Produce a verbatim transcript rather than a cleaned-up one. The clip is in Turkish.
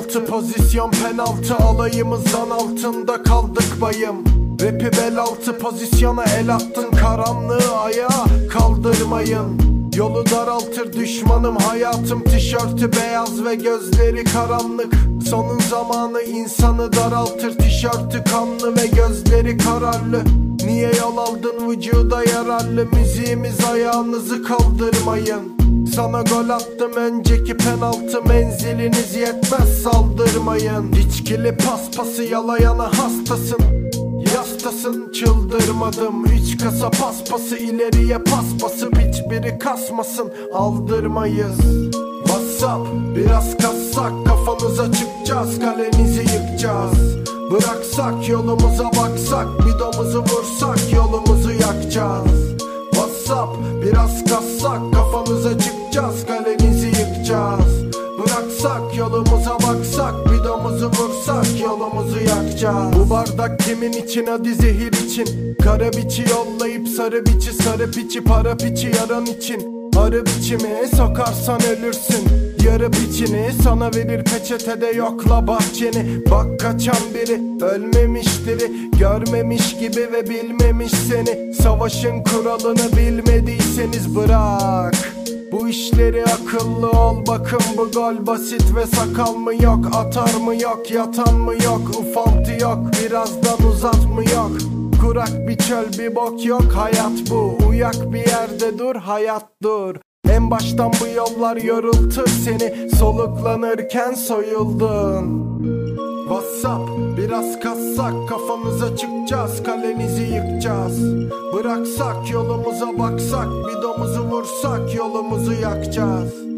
altı pozisyon penaltı, alayımızdan altında kaldık bayım. Rap'i bel altı pozisyona el attın, karanlığı ayağa kaldırmayın. Yolu daraltır düşmanım hayatım, tişörtü beyaz ve gözleri karanlık. Sonun zamanı insanı daraltır, tişörtü kanlı ve gözleri kararlı. Niye yol aldın vücuda yararlı, müziğimiz ayağınızı kaldırmayın. Sana gol attım önceki penaltı, menziliniz yetmez saldırmayın. İçkili paspası yalayana hastasın, yastasın çıldırmadım. Üç kasa paspası ileriye paspası, hiçbiri kasmasın aldırmayız. WhatsApp biraz kassak, kafanıza çıkacağız, kalenizi yıkacağız. Bıraksak yolumuza baksak, bidomuzu vursak yolumuzu yakacağız. WhatsApp biraz kassak, kafanıza çıkacağız, kalenizi yıkacağız. Bıraksak yolumuza baksak, bidomuzu vursak yolumuzu yakacağız. Bu bardak kimin için, hadi zehir için. Kara biçi yollayıp sarı biçi, sarı piçi para piçi yaran için. Arı biçimi sokarsan ölürsün, yarı biçini sana verir peçetede, yokla bahçeni. Bak kaçan biri ölmemiştir, görmemiş gibi ve bilmemiş seni. Savaşın kuralını bilmediyseniz bırak bu işleri, akıllı ol bakın bu gol basit ve sakal mı yok, atar mı yok, yatan mı yok, ufaltı yok, birazdan uzat mı yok. Kurak bir çöl bir bok yok, hayat bu. Uyak bir yerde dur, hayat dur. En baştan bu yollar yorultur seni, soluklanırken soyuldun. WhatsApp biraz kassak, kafanıza çıkacağız, kalenizi yıkacağız. Bıraksak yolumuza baksak, bidomuzu vursak yolumuzu yakacağız.